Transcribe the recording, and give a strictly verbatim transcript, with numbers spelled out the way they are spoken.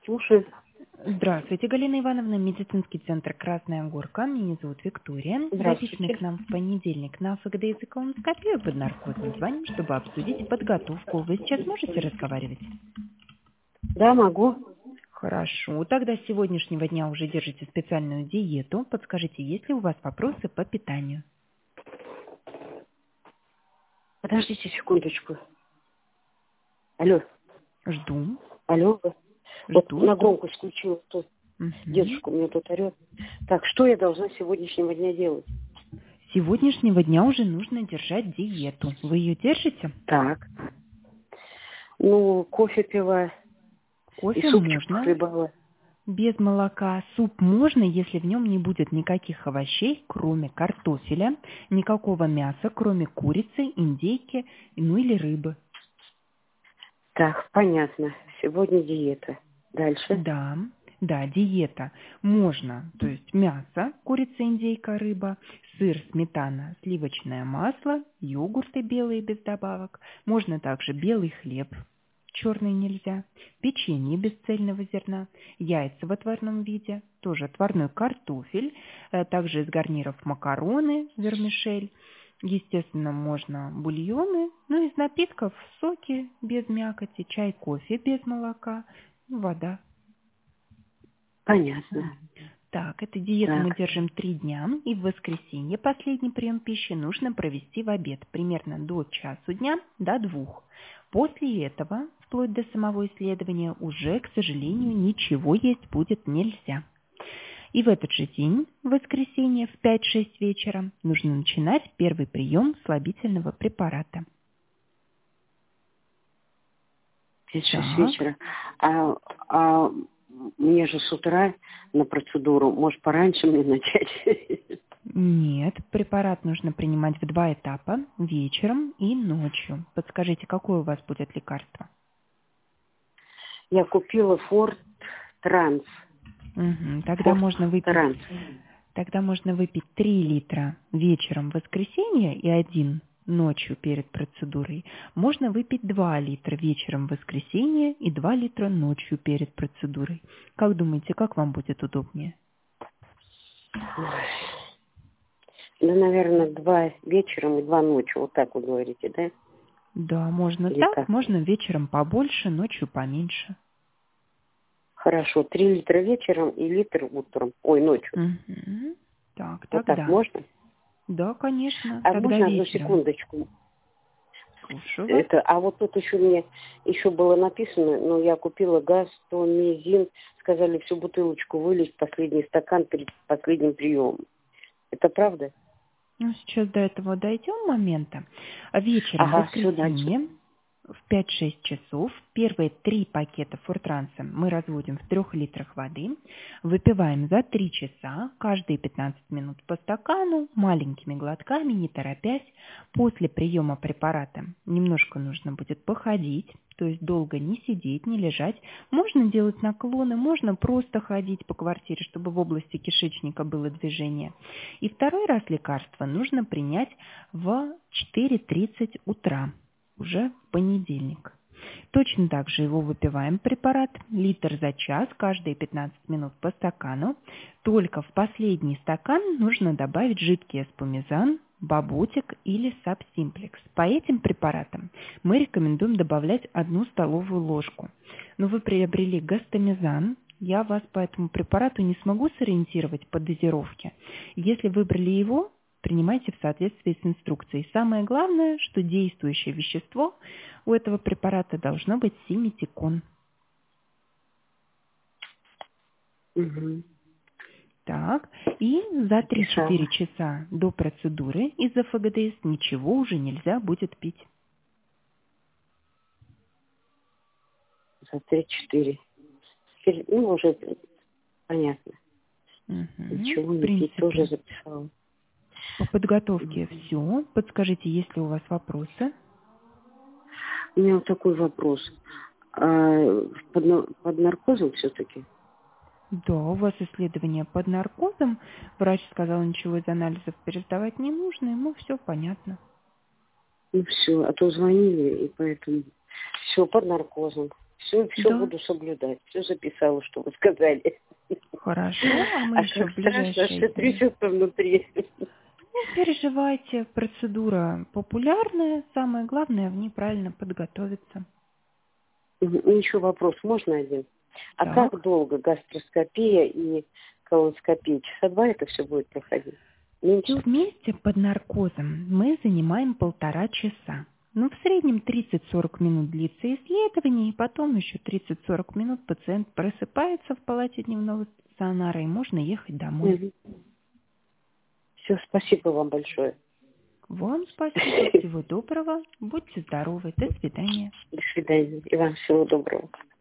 Слушаю. Здравствуйте, Галина Ивановна, медицинский центр «Красная горка». Меня зовут Виктория. Записаны к Здравствуйте. нам в понедельник на ФГД и колоноскопию под наркозом. Звоним, чтобы обсудить подготовку. Вы сейчас можете разговаривать? Да, могу. Хорошо. Тогда с сегодняшнего дня уже держите специальную диету. Подскажите, есть ли у вас вопросы по питанию? Подождите секундочку. Алло. Жду. Алло. Вот Жду, на жду. громкость включила. Тут Мгм. дедушка у меня тут орет. Так, что я должна с сегодняшнего дня делать? С сегодняшнего дня уже нужно держать диету. Вы ее держите? Так. Ну, кофе пила и Кофе супчик можно. хлебала. Без молока. Суп можно, если в нем не будет никаких овощей, кроме картофеля, никакого мяса, кроме курицы, индейки, ну или рыбы. Так, понятно. Сегодня диета. Дальше. Да, да, диета. Можно, то есть мясо, курица, индейка, рыба, сыр, сметана, сливочное масло, йогурты белые без добавок. Можно также белый хлеб. Черный нельзя, печенье без цельного зерна, яйца в отварном виде, тоже отварной картофель, э, также из гарниров макароны, вермишель. Естественно, можно бульоны, ну из напитков соки без мякоти, чай, кофе без молока, вода. Понятно. Так, эту диету мы Так. держим три дня, и в воскресенье последний прием пищи нужно провести в обед, примерно до часу дня, до двух. После этого, вплоть до самого исследования, уже, к сожалению, ничего есть будет нельзя. И в этот же день, в воскресенье, в пять-шесть вечера, нужно начинать первый прием слабительного препарата. Пять-шесть Так. вечера. А, а мне же с утра на процедуру. Может, пораньше мне начать? Нет, препарат нужно принимать в два этапа, вечером и ночью. Подскажите, какое у вас будет лекарство? Я купила Форт Транс. Угу, тогда Форт можно выпить, Транс. тогда можно выпить три литра вечером в воскресенье и один ночью перед процедурой. Можно выпить два литра вечером в воскресенье и два литра ночью перед процедурой. Как думаете, как вам будет удобнее? Да, наверное, два вечером и два ночью. Вот так вы говорите, да? Да, можно Или так, как? можно вечером побольше, ночью поменьше. Хорошо. Три литра вечером и литр утром. Ой, ночью. Угу. Так, Вот так тогда. можно? Да, конечно, А тогда можно одну вечером. секундочку? Слушаю вас. Это, а вот тут еще мне еще было написано, но я купила гастомизин. Сказали всю бутылочку вылить, последний стакан перед последним приемом. Это правда? Ну, сейчас до этого дойдем момента. А вечером, в Ага, все дальше. воскресенье, в пять-шесть часов, первые три пакета фортранса мы разводим в трех литрах воды, выпиваем за три часа, каждые пятнадцать минут по стакану, маленькими глотками, не торопясь. После приема препарата немножко нужно будет походить, то есть долго не сидеть, не лежать. Можно делать наклоны, можно просто ходить по квартире, чтобы в области кишечника было движение. И второй раз лекарство нужно принять в четыре тридцать утра, уже в понедельник. Точно так же его выпиваем препарат, литр за час, каждые пятнадцать минут по стакану. Только в последний стакан нужно добавить жидкий эспумизан, баботик или сабсимплекс. По этим препаратам мы рекомендуем добавлять одну столовую ложку. Но вы приобрели гастомизан, я вас по этому препарату не смогу сориентировать по дозировке. Если выбрали его, принимайте в соответствии с инструкцией. Самое главное, что действующее вещество у этого препарата должно быть симетикон. Угу. Так, и за три-четыре Записала. часа до процедуры из-за ФГДС ничего уже нельзя будет пить. За три-четыре. Теперь, ну, уже понятно. Угу. Ничего В не пить, тоже принципе, записала. по подготовке все. Подскажите, есть ли у вас вопросы? У меня вот такой вопрос. А, под, на- под наркозом все-таки? Да, у вас исследование под наркозом. Врач сказал, ничего из анализов пересдавать не нужно, ему все понятно. Ну все, а то звонили, и поэтому все под наркозом. Все, все Да. буду соблюдать. Все записала, что вы сказали. Хорошо, а мы А еще как в страшно, ближайшие что дни. трясется внутри. Не переживайте, процедура популярная, самое главное в ней правильно подготовиться. Мгм. И еще вопрос, можно один? А Так, как долго гастроскопия и колоноскопия? Часа два это все будет проходить? все Меньше? вместе под наркозом мы занимаем полтора часа. Ну, в среднем тридцать-сорок минут длится исследование, и потом еще тридцать-сорок минут пациент просыпается в палате дневного стационара, и можно ехать домой. Все, спасибо вам большое. Вам спасибо, всего доброго, будьте здоровы, до свидания. До свидания. И вам всего доброго.